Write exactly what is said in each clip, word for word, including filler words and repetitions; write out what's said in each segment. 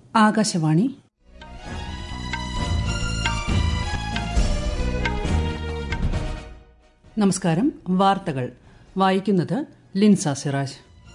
ആകാശവാണി. നമസ്കാരം. വാർത്തകൾ വായിക്കുന്നത് ലിൻസ സിറാജ്.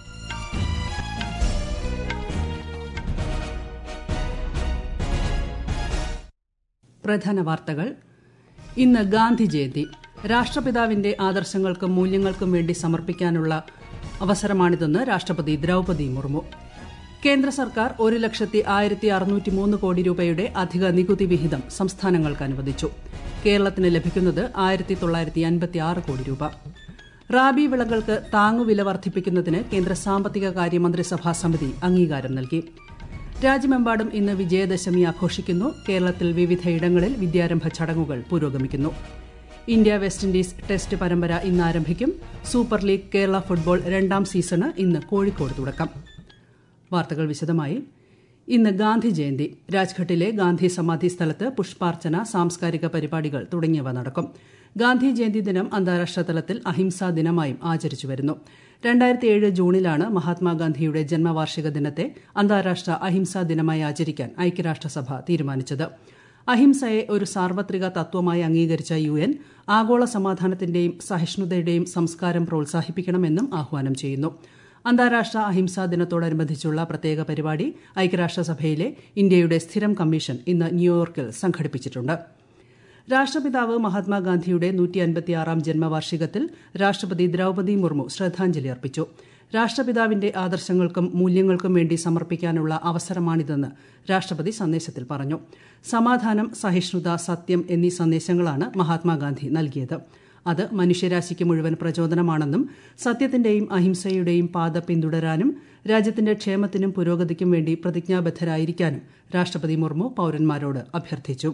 പ്രധാന വാർത്തകൾ. ഇന്ന് ഗാന്ധി ജയന്തി. രാഷ്ട്രപിതാവിന്റെ ആദർശങ്ങൾക്കും മൂല്യങ്ങൾക്കും വേണ്ടി സമർപ്പിക്കാനുള്ള അവസരമാണിതെന്ന് രാഷ്ട്രപതി ദ്രൌപദി മുർമു. കേന്ദ്ര സർക്കാർ ഒരു ലക്ഷത്തി ആയിരത്തി അറുന്നൂറ്റി മൂന്ന് കോടി രൂപയുടെ അധിക നികുതി വിഹിതം സംസ്ഥാനങ്ങൾക്ക് അനുവദിച്ചു. കേരളത്തിന് ലഭിക്കുന്നത് ആയിരത്തി തൊള്ളായിരത്തി അൻപത്തി ആറ് കോടി രൂപ. റാബി വിളകൾക്ക് താങ്ങുവില വർദ്ധിപ്പിക്കുന്നതിന് കേന്ദ്ര സാമ്പത്തിക കാര്യമന്ത്രിസഭാ സമിതി അംഗീകാരം നൽകി. രാജ്യമെമ്പാടും ഇന്ന് വിജയദശമി ആഘോഷിക്കുന്നു. കേരളത്തിൽ വിവിധയിടങ്ങളിൽ വിദ്യാരംഭ ചടങ്ങുകൾ പുരോഗമിക്കുന്നു. ഇന്ത്യ വെസ്റ്റ് ഇൻഡീസ് ടെസ്റ്റ് പരമ്പര ഇന്ന് ആരംഭിക്കും. സൂപ്പർ ലീഗ് കേരള ഫുട്ബോൾ രണ്ടാം സീസണ് ഇന്ന് കോഴിക്കോട് തുടക്കം. വാർത്തകൾ വിശദമായി. ഇന്ന് ഗാന്ധി ജയന്തി. രാജ്ഘട്ടിലെ ഗാന്ധി സമാധി സ്ഥലത്ത് പുഷ്പാർച്ചന, സാംസ്കാരിക പരിപാടികൾ തുടങ്ങിയവ നടക്കും. ഗാന്ധി ജയന്തി ദിനം അന്താരാഷ്ട്ര തലത്തിൽ അഹിംസാ ദിനമായും ആചരിച്ചുവരുന്നു. രണ്ടായിരത്തി ഏഴ് ജൂണിലാണ് മഹാത്മാഗാന്ധിയുടെ ജന്മവാർഷിക ദിനത്തെ അന്താരാഷ്ട്ര അഹിംസാ ദിനമായി ആചരിക്കാൻ ഐക്യരാഷ്ട്രസഭ തീരുമാനിച്ചത്. അഹിംസയെ ഒരു സാർവത്രിക തത്വമായി അംഗീകരിച്ച യു എൻ ആഗോള സമാധാനത്തിന്റെയും സഹിഷ്ണുതയുടെയും സംസ്കാരം പ്രോത്സാഹിപ്പിക്കണമെന്നും ആഹ്വാനം ചെയ്യുന്നു. അന്താരാഷ്ട്ര അഹിംസാ ദിനത്തോടനുബന്ധിച്ചുള്ള പ്രത്യേക പരിപാടി ഐക്യരാഷ്ട്രസഭയിലെ ഇന്ത്യയുടെ സ്ഥിരം കമ്മീഷൻ ഇന്ന് ന്യൂയോർക്കിൽ സംഘടിപ്പിച്ചിട്ടുണ്ട്. രാഷ്ട്രപിതാവ് മഹാത്മാഗാന്ധിയുടെ നൂറ്റി അൻപത്തിയാറാം ജന്മവാർഷികത്തിൽ രാഷ്ട്രപതി ദ്രൌപദി മുർമു ശ്രദ്ധാഞ്ജലി അർപ്പിച്ചു. രാഷ്ട്രപിതാവിന്റെ ആദർശങ്ങൾക്കും മൂല്യങ്ങൾക്കും വേണ്ടി സമർപ്പിക്കാനുള്ള അവസരമാണിതെന്ന് രാഷ്ട്രപതി സന്ദേശത്തിൽ പറഞ്ഞു. സമാധാനം, സഹിഷ്ണുത, സത്യം എന്നീ സന്ദേശങ്ങളാണ് മഹാത്മാഗാന്ധി നൽകിയത്. അത് മനുഷ്യരാശിക്ക് മുഴുവൻ പ്രചോദനമാണെന്നും സത്യത്തിന്റെയും അഹിംസയുടെയും പാത പിന്തുടരാനും രാജ്യത്തിന്റെ ക്ഷേമത്തിനും പുരോഗതിക്കും വേണ്ടി പ്രതിജ്ഞാബദ്ധരായിരിക്കാനും രാഷ്ട്രപതി മുർമു പൌരന്മാരോട് അഭ്യർത്ഥിച്ചു.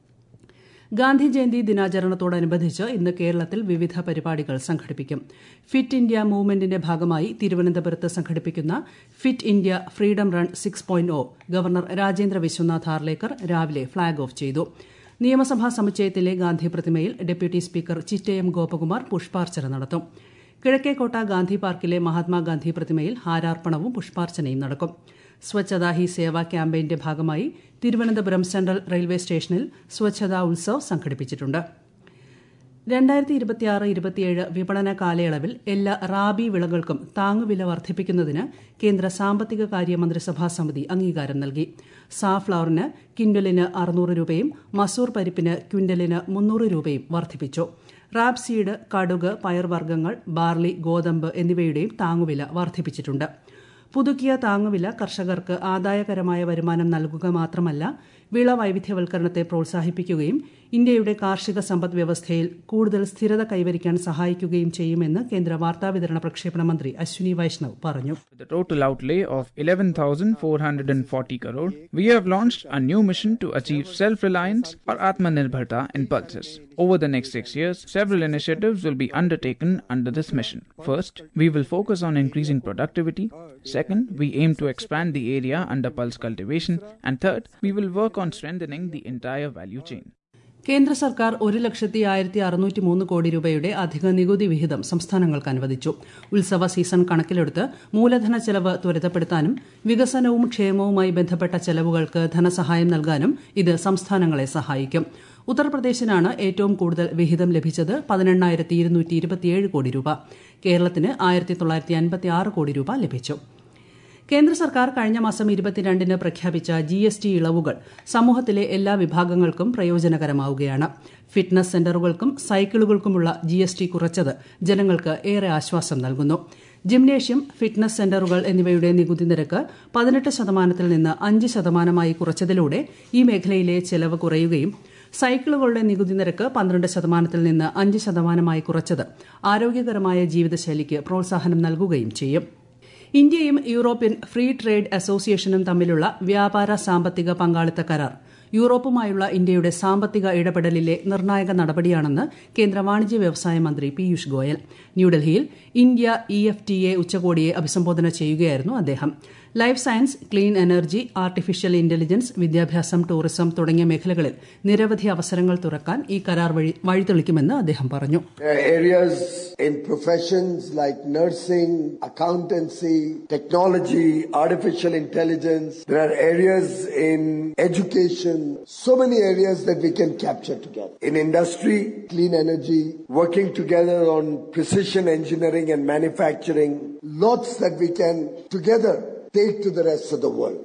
ഗാന്ധി ജയന്തി ദിനാചരണത്തോടനുബന്ധിച്ച് ഇന്ന് കേരളത്തിൽ വിവിധ പരിപാടികൾ സംഘടിപ്പിക്കും. ഫിറ്റ് ഇന്ത്യ മൂവ്മെന്റിന്റെ ഭാഗമായി തിരുവനന്തപുരത്ത് സംഘടിപ്പിക്കുന്ന fit India freedom run six point O governor Rajendra Vishwanath Arlekar രാവിലെ ഫ്ളാഗ് ഓഫ് ചെയ്തു. നിയമസഭാ സമുച്ചയത്തിലെ ഗാന്ധി പ്രതിമയിൽ ഡെപ്യൂട്ടി സ്പീക്കർ ചിറ്റയം ഗോപകുമാർ പുഷ്പാർച്ചന നടത്തും. കിഴക്കേക്കോട്ട ഗാന്ധി പാർക്കിലെ മഹാത്മാഗാന്ധി പ്രതിമയിൽ ഹാരാർപ്പണവും പുഷ്പാർച്ചനയും നടക്കും. സ്വച്ഛതാ ഹി സേവ ക്യാമ്പയിന്റെ ഭാഗമായി തിരുവനന്തപുരം സെൻട്രൽ റെയിൽവേ സ്റ്റേഷനിൽ സ്വച്ഛതാ ഉത്സവ് സംഘടിപ്പിച്ചിട്ടുണ്ട്. രണ്ടായിരത്തി ഇരുപത്തിയാറ് ഇരുപത്തിയേഴ് വിപണന കാലയളവിൽ എല്ലാ റാബി വിളകൾക്കും താങ്ങുവില വർദ്ധിപ്പിക്കുന്നതിന് കേന്ദ്ര സാമ്പത്തിക കാര്യ മന്ത്രിസഭാ സമിതി അംഗീകാരം നൽകി. സാഫ്ലവറിന് ക്വിന്റലിന് അറുന്നൂറ് രൂപയും മസൂർ പരിപ്പിന് ക്വിന്റലിന് മുന്നൂറ് രൂപയും വർദ്ധിപ്പിച്ചു. റാബ് സീഡ്, കടുക്, പയർവർഗ്ഗങ്ങൾ, ബാർലി, ഗോതമ്പ് എന്നിവയുടെയും താങ്ങുവില വർദ്ധിപ്പിച്ചിട്ടുണ്ട്. പുതുക്കിയ താങ്ങുവില കർഷകർക്ക് ആദായകരമായ വരുമാനം നൽകുക മാത്രമല്ല, വിള വൈവിധ്യവൽക്കരണത്തെ പ്രോത്സാഹിപ്പിക്കുകയും ഇന്ത്യയുടെ കാർഷിക സമ്പദ് വ്യവസ്ഥയിൽ കൂടുതൽ സ്ഥിരത കൈവരിക്കാൻ സഹായിക്കുകയും ചെയ്യുമെന്ന് കേന്ദ്ര വാർത്താവിതരണ പ്രക്ഷേപണ മന്ത്രി അശ്വിനി വൈഷ്ണവ് പറഞ്ഞു. With a total outlay of eleven thousand four hundred forty crore, we have launched a new mission to achieve self-reliance or Atmanirbharta in pulses. Over the next six years, several initiatives will be undertaken under this mission. First, we will focus on increasing productivity. Second, we aim to expand the area under pulse cultivation. And third, we will work on strengthening the entire value chain. കേന്ദ്ര സർക്കാർ ഒരു ലക്ഷത്തി ആയിരത്തി അറുന്നൂറ്റി മൂന്ന് കോടി രൂപയുടെ അധിക നികുതി വിഹിതം സംസ്ഥാനങ്ങൾക്ക് അനുവദിച്ചു. ഉത്സവ സീസൺ കണക്കിലെടുത്ത് മൂലധന ചെലവ് ത്വരിതപ്പെടുത്താനും വികസനവും ക്ഷേമവുമായി ബന്ധപ്പെട്ട ചെലവുകൾക്ക് ധനസഹായം നൽകാനും ഇത് സംസ്ഥാനങ്ങളെ സഹായിക്കും. ഉത്തർപ്രദേശിനാണ് ഏറ്റവും കൂടുതൽ വിഹിതം ലഭിച്ചത്, പതിനെണ്ണായിരത്തി ഇരുന്നൂറ്റി ഇരുപത്തിയേഴ് കോടി രൂപ. കേരളത്തിന് ആയിരത്തി തൊള്ളായിരത്തി അൻപത്തി ആറ് കോടി രൂപ ലഭിച്ചു. കേന്ദ്ര സർക്കാർ കഴിഞ്ഞ മാസം ഇരുപത്തിരണ്ടിന് പ്രഖ്യാപിച്ച ജി എസ് ടി ഇളവുകൾ സമൂഹത്തിലെ എല്ലാ വിഭാഗങ്ങൾക്കും പ്രയോജനകരമാവുകയാണ്. ഫിറ്റ്നസ് സെന്ററുകൾക്കും സൈക്കിളുകൾക്കുമുള്ള ജി എസ് ടി കുറച്ചത് ജനങ്ങൾക്ക് ഏറെ ആശ്വാസം നൽകുന്നു. ജിംനേഷ്യം, ഫിറ്റ്നസ് സെന്ററുകൾ എന്നിവയുടെ നികുതി നിരക്ക് പതിനെട്ട് ശതമാനത്തിൽ നിന്ന് അഞ്ച് ശതമാനമായി കുറച്ചതിലൂടെ ഈ മേഖലയിലെ ചെലവ് കുറയുകയും സൈക്കിളുകളുടെ നികുതി നിരക്ക് പന്ത്രണ്ട് ശതമാനത്തിൽ നിന്ന് അഞ്ച് ശതമാനമായി കുറച്ചത് ആരോഗ്യകരമായ ജീവിതശൈലിക്ക് പ്രോത്സാഹനം നൽകുകയും ചെയ്യും. ഇന്ത്യയും യൂറോപ്യൻ ഫ്രീ ട്രേഡ് അസോസിയേഷനും തമ്മിലുള്ള വ്യാപാര സാമ്പത്തിക പങ്കാളിത്ത കരാർ യൂറോപ്പുമായുള്ള ഇന്ത്യയുടെ സാമ്പത്തിക ഇടപെടലിലെ നിർണായക നടപടിയാണെന്ന് കേന്ദ്ര വാണിജ്യ വ്യവസായ മന്ത്രി പീയൂഷ് ഗോയൽ. ന്യൂഡൽഹിയിൽ India E F T A ഉച്ചകോടിയെ അഭിസംബോധന ചെയ്യുകയായിരുന്നു അദ്ദേഹം. Life science, clean energy, artificial intelligence, വിദ്യാഭ്യാസം, ടൂറിസം തുടങ്ങിയ മേഖലകളിൽ നിരവധി അവസരങ്ങൾ തുറക്കാൻ ഈ കരാർ വഴി വഴിതെളിക്കുമെന്ന് അദ്ദേഹം പറഞ്ഞു. In professions like nursing, accountancy, technology, artificial intelligence. There are areas in education, so many areas that we can capture together. In industry, clean energy, working together on precision engineering and manufacturing, lots that we can together take to the rest of the world.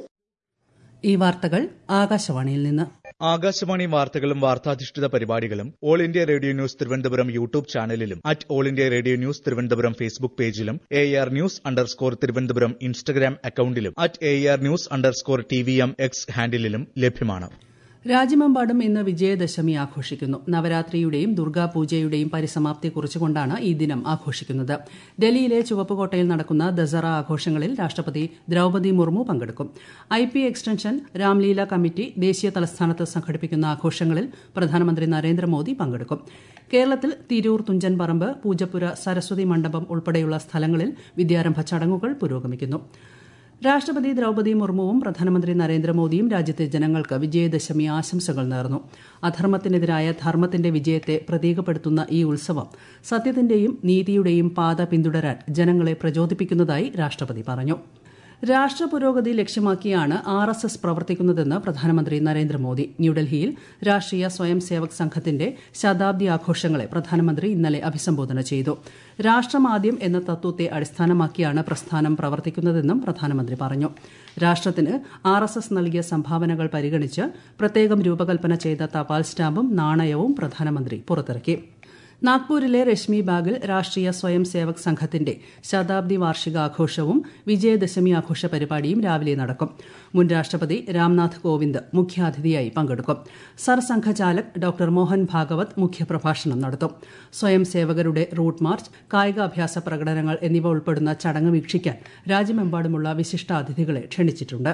ഈ വാർത്തകൾ ആകാശവാണിയിൽ നിന്ന്. ആകാശവാണി വാർത്തകളും വാർത്താധിഷ്ഠിത പരിപാടികളും all India radio news Thiruvananthapuram YouTube ചാനലിലും at all India radio news Thiruvananthapuram Facebook പേജിലും A R news underscore Thiruvananthapuram Instagram അക്കൌണ്ടിലും at A R news underscore T V M X ഹാൻഡിലും ലഭ്യമാണ്. രാജ്യമെമ്പാടും ഇന്ന് വിജയദശമി ആഘോഷിക്കുന്നു. നവരാത്രിയുടെയും ദുർഗാപൂജയുടെയും പരിസമാപ്തി കുറിച്ചുകൊണ്ടാണ് ഈ ദിനം ആഘോഷിക്കുന്നത്. ഡൽഹിയിലെ ചുവപ്പുകോട്ടയിൽ നടക്കുന്ന ദസറ ആഘോഷങ്ങളിൽ രാഷ്ട്രപതി ദ്രൌപദി മുർമു പങ്കെടുക്കും. I P extension Ramlila committee ദേശീയ തലസ്ഥാനത്ത് സംഘടിപ്പിക്കുന്ന ആഘോഷങ്ങളിൽ പ്രധാനമന്ത്രി നരേന്ദ്രമോദി പങ്കെടുക്കും. കേരളത്തിൽ തിരൂർ, തുഞ്ചൻ പറമ്പ്, പൂജപ്പുര, സരസ്വതി മണ്ഡപം ഉൾപ്പെടെയുള്ള സ്ഥലങ്ങളിൽ വിദ്യാരംഭ ചടങ്ങുകൾ പുരോഗമിക്കുന്നു. രാഷ്ട്രപതി ദ്രൌപദി മുർമുവും പ്രധാനമന്ത്രി നരേന്ദ്രമോദിയും രാജ്യത്തെ ജനങ്ങൾക്ക് വിജയദശമി ആശംസകൾ നേർന്നു. അധർമ്മത്തിനെതിരായ ധർമ്മത്തിന്റെ വിജയത്തെ പ്രതീകപ്പെടുത്തുന്ന ഈ ഉത്സവം സത്യത്തിന്റെയും നീതിയുടെയും പാത പിന്തുടരാൻ ജനങ്ങളെ പ്രചോദിപ്പിക്കുന്നതായി രാഷ്ട്രപതി പറഞ്ഞു. രാഷ്ട്രപുരോഗതി ലക്ഷ്യമാക്കിയാണ് ആർ എസ് എസ് പ്രവർത്തിക്കുന്നതെന്ന് പ്രധാനമന്ത്രി നരേന്ദ്രമോദി. ന്യൂഡൽഹിയിൽ രാഷ്ട്രീയ സ്വയം സേവക് സംഘത്തിന്റെ ശതാബ്ദി ആഘോഷങ്ങളെ പ്രധാനമന്ത്രി ഇന്നലെ അഭിസംബോധന ചെയ്തു. രാഷ്ട്രമാദ്യം എന്ന തത്വത്തെ അടിസ്ഥാനമാക്കിയാണ് പ്രസ്ഥാനം പ്രവർത്തിക്കുന്നതെന്നും പ്രധാനമന്ത്രി പറഞ്ഞു. രാഷ്ട്രത്തിന് ആർ എസ് എസ് നൽകിയ സംഭാവനകൾ പരിഗണിച്ച് പ്രത്യേകം രൂപകൽപ്പന ചെയ്ത തപാൽ സ്റ്റാമ്പും നാണയവും പ്രധാനമന്ത്രി പുറത്തിറക്കി. നാഗ്പൂരിലെ രശ്മി ബാഗിൽ രാഷ്ട്രീയ സ്വയം സേവക് സംഘത്തിന്റെ ശതാബ്ദി വാർഷികാഘോഷവും വിജയദശമി ആഘോഷ പരിപാടിയും രാവിലെ നടക്കും. മുൻ രാഷ്ട്രപതി രാംനാഥ് കോവിന്ദ് മുഖ്യാതിഥിയായി പങ്കെടുക്കും. സർസംഘചാലക് ഡോക്ടർ മോഹൻ ഭാഗവത് മുഖ്യപ്രഭാഷണം നടത്തും. സ്വയം സേവകരുടെ റൂട്ട് മാർച്ച്, കായികാഭ്യാസ പ്രകടനങ്ങൾ എന്നിവ ഉൾപ്പെടുന്ന ചടങ്ങ് വീക്ഷിക്കാൻ രാജ്യമെമ്പാടുമുള്ള വിശിഷ്ടാതിഥികളെ ക്ഷണിച്ചിട്ടുണ്ട്.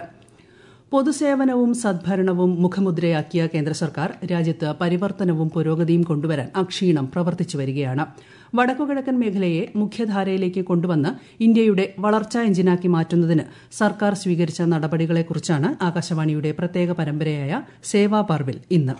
പൊതുസേവനവും സദ്ഭരണവും മുഖമുദ്രയാക്കിയ കേന്ദ്ര സർക്കാർ രാജ്യത്ത് പരിവർത്തനവും പുരോഗതിയും കൊണ്ടുവരാൻ അക്ഷീണം പ്രവർത്തിച്ചു വരികയാണ്. വടക്കുകിഴക്കൻ മേഖലയെ മുഖ്യധാരയിലേക്ക് കൊണ്ടുവന്ന് ഇന്ത്യയുടെ വളർച്ചാ എഞ്ചിനാക്കി മാറ്റുന്നതിന് സർക്കാർ സ്വീകരിച്ച നടപടികളെക്കുറിച്ചാണ് ആകാശവാണിയുടെ പ്രത്യേക പരമ്പരയായ സേവാ പർവിൽ ഇന്ന്.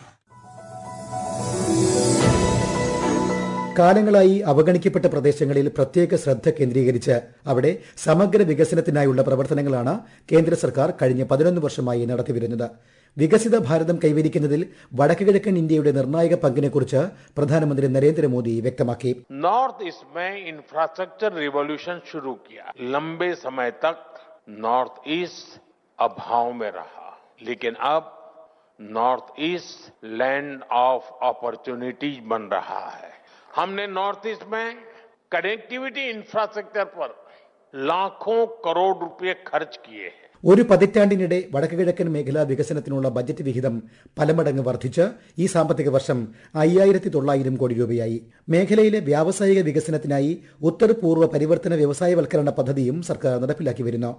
കാലങ്ങളായി അവഗണിക്കപ്പെട്ട പ്രദേശങ്ങളിൽ പ്രത്യേക ശ്രദ്ധ കേന്ദ്രീകരിച്ച് അവിടെ സമഗ്ര വികസനത്തിനായുള്ള പ്രവർത്തനങ്ങളാണ് കേന്ദ്ര സർക്കാർ കഴിഞ്ഞ പതിനൊന്ന് വർഷമായി നടത്തിവരുന്നത്. വികസിത ഭാരതം കൈവരിക്കുന്നതിൽ വടക്കുകിഴക്കൻ ഇന്ത്യയുടെ നിർണായക പങ്കിനെക്കുറിച്ച് പ്രധാനമന്ത്രി നരേന്ദ്രമോദി വ്യക്തമാക്കി. നോർത്ത് ഈസ്റ്റ് में इंफ्रास्ट्रक्चर रिवॉल्यूशन शुरू किया. लंबे समय तक नॉर्थ ईस्ट अभाव में रहा, लेकिन अब north east land of opportunities बन रहा है. हमने नॉर्थ ईस्ट में कनेक्टिविटी इंफ्रास्ट्रक्चर पर लाखों करोड़ रुपए खर्च किए हैं. ഒരു പതിറ്റാണ്ടിനിടെ വടക്കുകിഴക്കൻ മേഖലാ വികസനത്തിനുള്ള ബജറ്റ് വിഹിതം പലമടങ്ങ് വർദ്ധിച്ച് ഈ സാമ്പത്തിക വർഷം അയ്യായിരത്തി തൊള്ളായിരം കോടി രൂപയായി. മേഖലയിലെ വ്യാവസായിക വികസനത്തിനായി ഉത്തർ പൂർവ്വ പരിവർത്തന വ്യവസായവൽക്കരണ പദ്ധതിയും സർക്കാർ നടപ്പിലാക്കി വരുന്നു.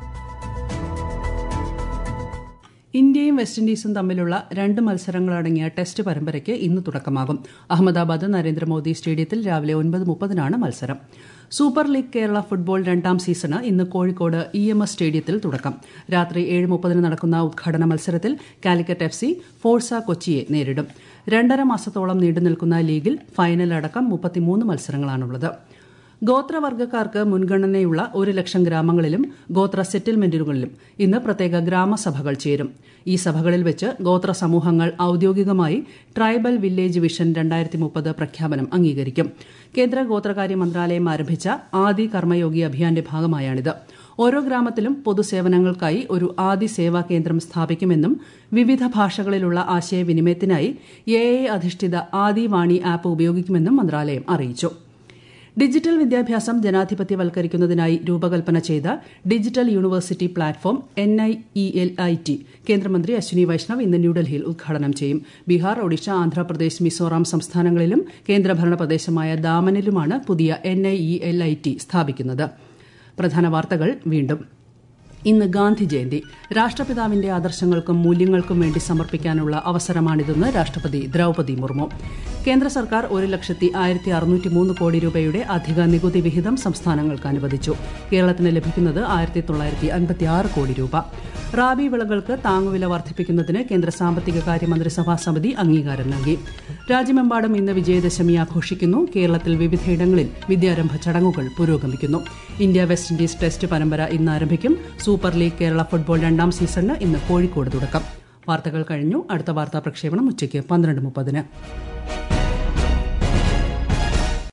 ഇന്ത്യയും വെസ്റ്റ് ഇൻഡീസും തമ്മിലുള്ള രണ്ട് മത്സരങ്ങളടങ്ങിയ ടെസ്റ്റ് പരമ്പരയ്ക്ക് ഇന്ന് തുടക്കമാകും. അഹമ്മദാബാദ് നരേന്ദ്രമോദി സ്റ്റേഡിയത്തിൽ രാവിലെ ഒൻപത് മുപ്പതിനാണ് മത്സരം. സൂപ്പർ ലീഗ് കേരള ഫുട്ബോൾ രണ്ടാം സീസണ് ഇന്ന് കോഴിക്കോട് ഇ എം എസ് സ്റ്റേഡിയത്തിൽ തുടക്കം. രാത്രി ഏഴ് മുപ്പതിന് നടക്കുന്ന ഉദ്ഘാടന മത്സരത്തിൽ കാലിക്കറ്റ് എഫ് സി ഫോഴ്സ കൊച്ചിയെ നേരിടും. രണ്ടര മാസത്തോളം നീണ്ടുനിൽക്കുന്ന ലീഗിൽ ഫൈനൽ അടക്കം മുപ്പത്തിമൂന്ന് മത്സരങ്ങളാണുള്ളത്. ഗോത്രവർഗ്ഗക്കാർക്ക് മുൻഗണനയുള്ള ഒരു ലക്ഷം ഗ്രാമങ്ങളിലും ഗോത്ര സെറ്റിൽമെന്റുകളിലും ഇന്ന് പ്രത്യേക ഗ്രാമസഭകൾ ചേരും. ഈ സഭകളിൽ വെച്ച് ഗോത്ര സമൂഹങ്ങൾ ഔദ്യോഗികമായി ട്രൈബൽ വില്ലേജ് വിഷൻ രണ്ടായിരത്തി മുപ്പത് പ്രഖ്യാപനം അംഗീകരിക്കും. കേന്ദ്ര ഗോത്രകാര്യ മന്ത്രാലയം ആരംഭിച്ച ആദി കർമ്മയോഗി അഭിയാന്റെ ഭാഗമായാണിത്. ഓരോ ഗ്രാമത്തിലും പൊതുസേവനങ്ങൾക്കായി ഒരു ആദി സേവാ കേന്ദ്രം സ്ഥാപിക്കുമെന്നും വിവിധ ഭാഷകളിലുള്ള ആശയവിനിമയത്തിനായി എ ഐ അധിഷ്ഠിത ആദി വാണി ആപ്പ് ഉപയോഗിക്കുമെന്നും മന്ത്രാലയം അറിയിച്ചു. ഡിജിറ്റൽ വിദ്യാഭ്യാസം ജനാധിപത്യവൽക്കരിക്കുന്നതിനായി രൂപകൽപ്പന ചെയ്ത digital university platform N I E L I T കേന്ദ്രമന്ത്രി അശ്വിനി വൈഷ്ണവ് ഇന്ന് ന്യൂഡൽഹിയിൽ ഉദ്ഘാടനം ചെയ്യും. ബീഹാർ, ഒഡീഷ, ആന്ധ്രാപ്രദേശ്, മിസോറാം സംസ്ഥാനങ്ങളിലും കേന്ദ്രഭരണ പ്രദേശമായ ദാമനിലുമാണ് പുതിയ N I E L I T സ്ഥാപിക്കുന്നത്. പ്രധാന വാർത്തകൾ വീണ്ടും. ഇന്ന് ഗാന്ധി ജയന്തി. രാഷ്ട്രപിതാവിന്റെ ആദർശങ്ങൾക്കും മൂല്യങ്ങൾക്കും വേണ്ടി സമർപ്പിക്കാനുള്ള അവസരമാണിതെന്ന് രാഷ്ട്രപതി ദ്രൌപദി മുർമു. കേന്ദ്ര സർക്കാർ ഒരു ലക്ഷത്തി ആയിരത്തി അറുന്നൂറ്റി മൂന്ന് കോടി രൂപയുടെ അധിക നികുതി വിഹിതം സംസ്ഥാനങ്ങൾക്ക് അനുവദിച്ചു. കേരളത്തിന് ലഭിക്കുന്നത് ആയിരത്തി തൊള്ളായിരത്തി അൻപത്തി ആറ് കോടി രൂപ. റാബി വിളകൾക്ക് താങ്ങുവില വർദ്ധിപ്പിക്കുന്നതിന് കേന്ദ്ര സാമ്പത്തിക കാര്യമന്ത്രിസഭാ സമിതി അംഗീകാരം നൽകി. രാജ്യമെമ്പാടും ഇന്ന് വിജയദശമി ആഘോഷിക്കുന്നു. കേരളത്തിൽ വിവിധയിടങ്ങളിൽ വിദ്യാരംഭ ചടങ്ങുകൾ പുരോഗമിക്കുന്നു. ഇന്ത്യ വെസ്റ്റ് ഇൻഡീസ് ടെസ്റ്റ് പരമ്പര ഇന്ന് ആരംഭിക്കും. സൂപ്പർ ലീഗ് കേരള ഫുട്ബോൾ രണ്ടാം സീസണിന് ഇന്ന് കോഴിക്കോട് തുടക്കം. വാർത്തകൾ കഴിഞ്ഞു. അടുത്ത വാർത്താ പ്രക്ഷേപണം ഉച്ചയ്ക്ക് പന്ത്രണ്ട് മുപ്പതിന്.